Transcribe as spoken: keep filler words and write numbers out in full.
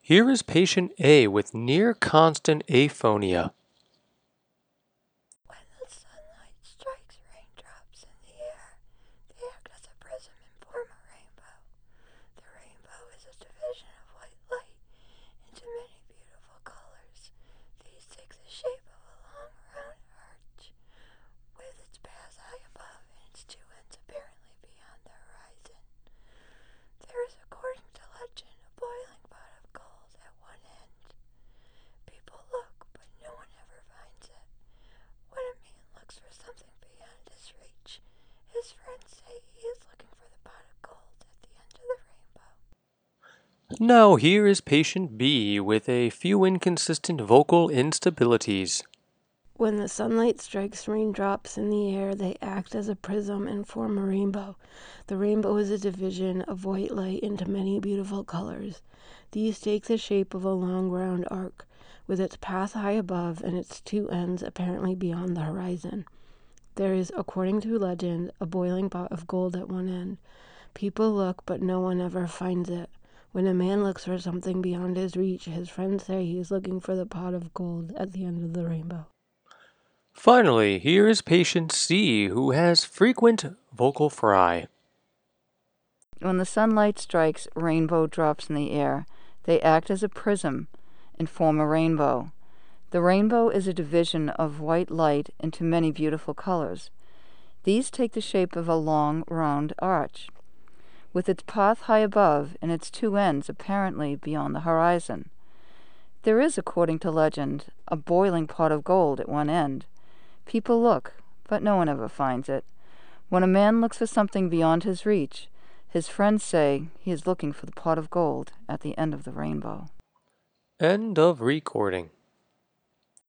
Here is patient A with near constant aphonia. When the sunlight strikes raindrops in the air, they act as a prism and form a rainbow. The rainbow is a division of white light into many beautiful colors. These take the shape of a long round arch, with its path high above and its two ends apparently beyond the horizon. There is, according to legend, a boiling pot of gold at one end. People look, but no one ever finds it. When a man looks for something beyond his reach, his friends say he is looking for the pot of gold at the end of the rainbow. Now here is patient B with a few inconsistent vocal instabilities. When the sunlight strikes raindrops in the air, they act as a prism and form a rainbow. The rainbow is a division of white light into many beautiful colors. These take the shape of a long round arc, with its path high above and its two ends apparently beyond the horizon. There is, according to legend, a boiling pot of gold at one end. People look, but no one ever finds it. When a man looks for something beyond his reach, his friends say he is looking for the pot of gold at the end of the rainbow. Finally, here is patient C who has frequent vocal fry. When the sunlight strikes rainbow drops in the air, they act as a prism and form a rainbow. The rainbow is a division of white light into many beautiful colors. These take the shape of a long, round arch, with its path high above and its two ends apparently beyond the horizon. There is, according to legend, a boiling pot of gold at one end. People look, but no one ever finds it. When a man looks for something beyond his reach, his friends say he is looking for the pot of gold at the end of the rainbow. End of recording.